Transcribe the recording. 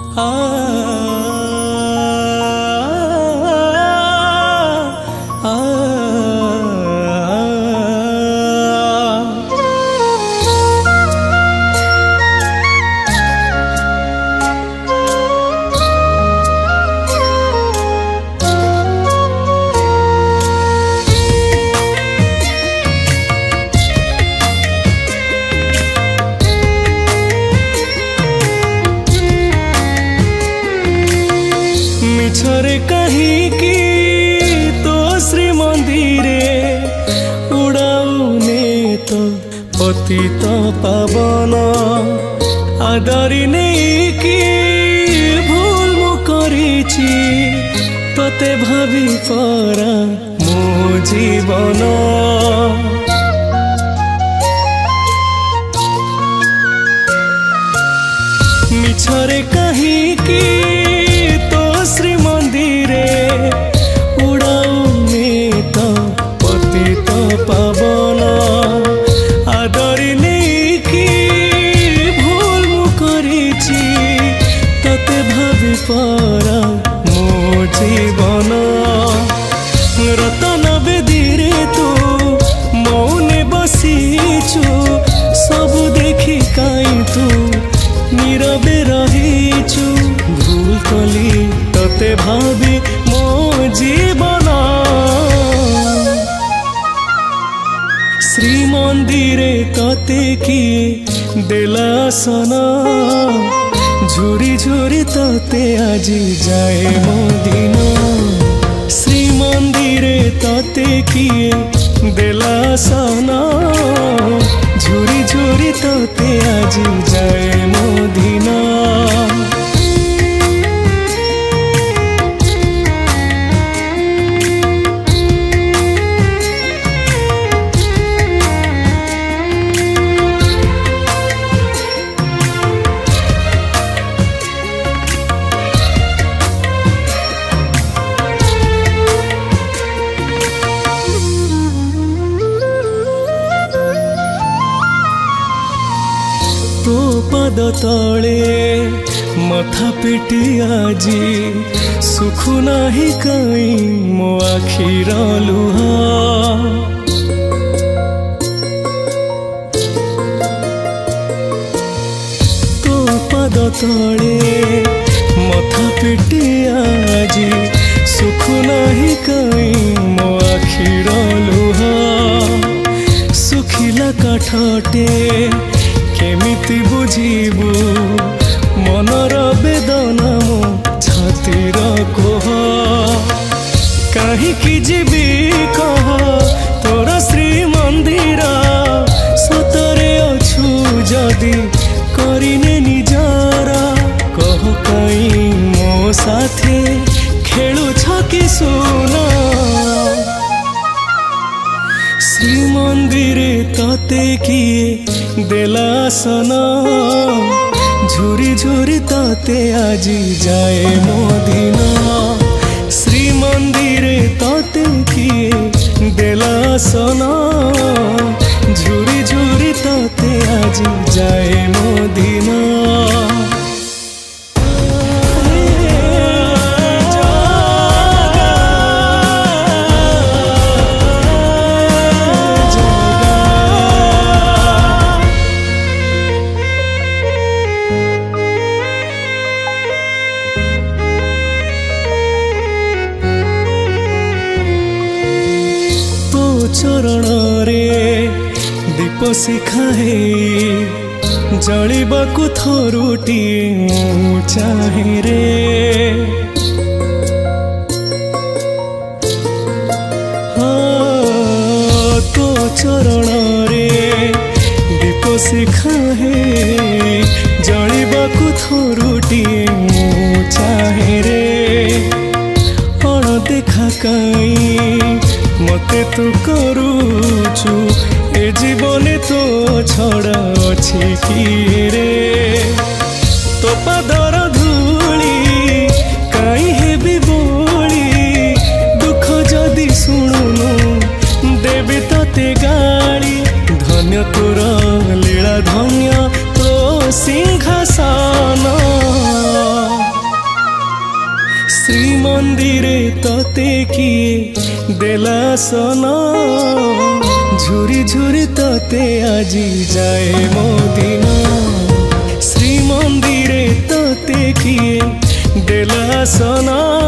मिछरे कहीं की तो श्री मंदिरे उड़ाउने तो पतित पावन आदरी नहीं कि भूल मु करिछि तते भाभी परा मो जीवन मिछरे कहीं की तो श्री मंदिरे उड़ाउने तो पतित पावन आदरी नहीं कि भूल मु करिछि तते भाभी परा मो जीवन रतन बेदीरे तू मौने बसीचु सब देखी काई तू नीरवे रहीचु भूल कली तते भाभी मो जीवन श्री मंदिरे तते किए देलासन झुरी झुरी तते आजी जाए मो दिन श्री मंदिरे तते किए देलासन झुरी झुरी तते आजी जाए मो दिन तो पद तले मथा पिटी आजी सुखु नाही कई मो आखिर लुहा तो पद तले मथा पिटी आजी सुखु नाही कई मो आखिर लुहा सुखिला काठटे केमिति बुझीबू मनर वेदना मो छातीर कोह कहीं जीवी कह तोरा श्री मंदिर सतरे अछु जदि करिने निजर कह कहीं मो साथे खेलु छकी सुना श्री मंदिरे तते किए देलासन झुरी झुरी तते आजी जाए मो दिन श्री मंदिरे तते किए देलासन झुरी झुरी तते आजी जाए मो दिन चरण रे दीप शिखाए जलिबाकु थरुटी चाहे रे हाँ तो चरण रे दीप शिखाए जलिबाकु थरुटी चाहे रे अण देखा कई मते तू करूचु ए जीवने तो छड़ा अछि कि रे तो पादर धूली काई हेबी बोली दुख जदि शुणुनु देवी तते गाड़ी धन्य तोर लीला धन्य तो सिंहासन मंदिरे तोते किए देला सोना झुरी झुरी तोते आजी जाए मो दिन श्री मंदिरे तोते किए देला सोना